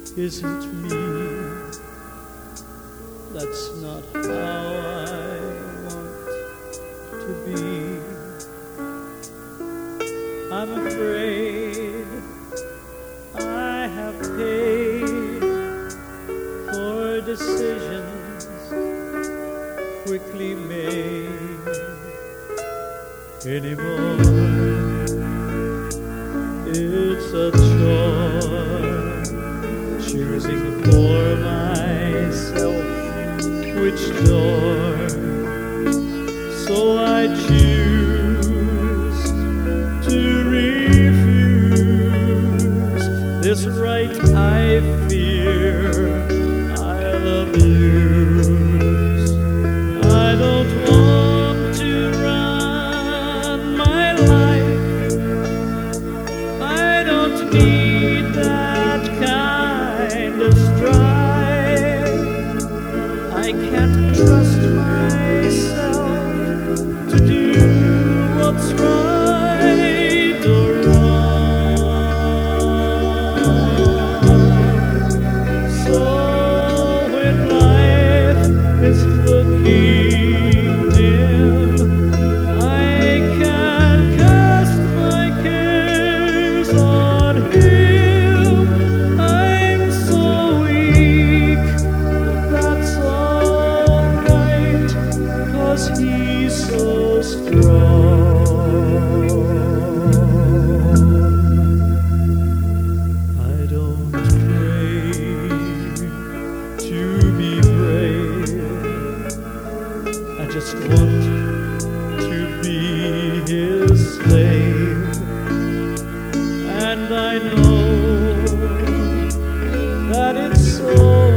isn't me. That's not how I want to be. I'm afraid I have paid for decisions quickly made anymore. It's a chore choosing for myself which door, so I choose to refuse this right I fear I'll abuse. I don't want to run my life, I don't need that kind of strife. I can't trust myself to do what's right or wrong. So when life is looking dim, I can cast my cares on Him. I'm so weak, that's alright, 'cause He's so strong. I don't crave to be brave, I just want to be His slave. And I know that it's so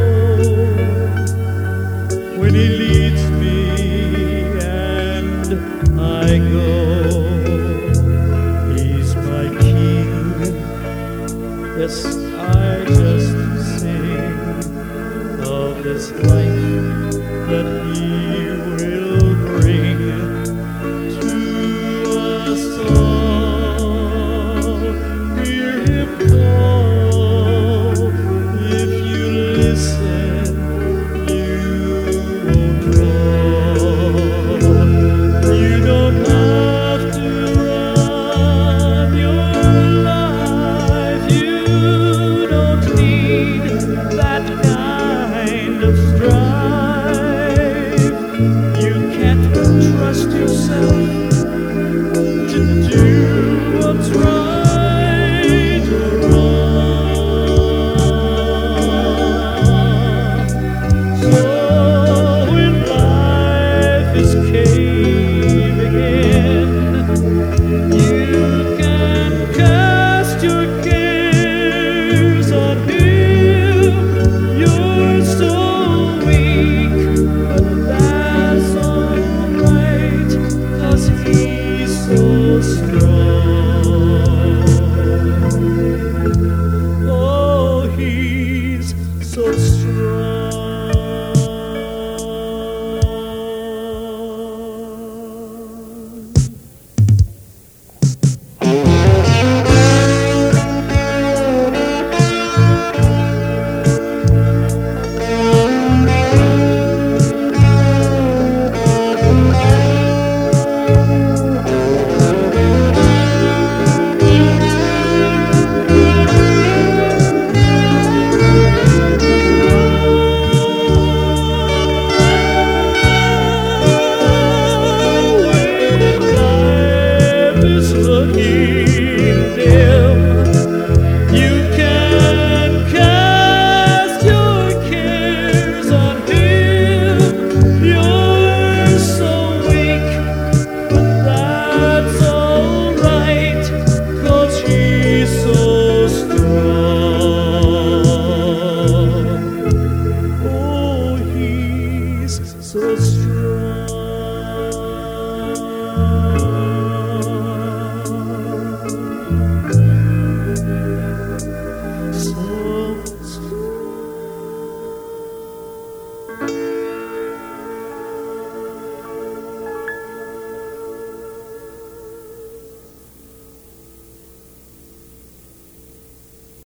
when He leads me and I go. He's my King, yes, I just sing of this life that He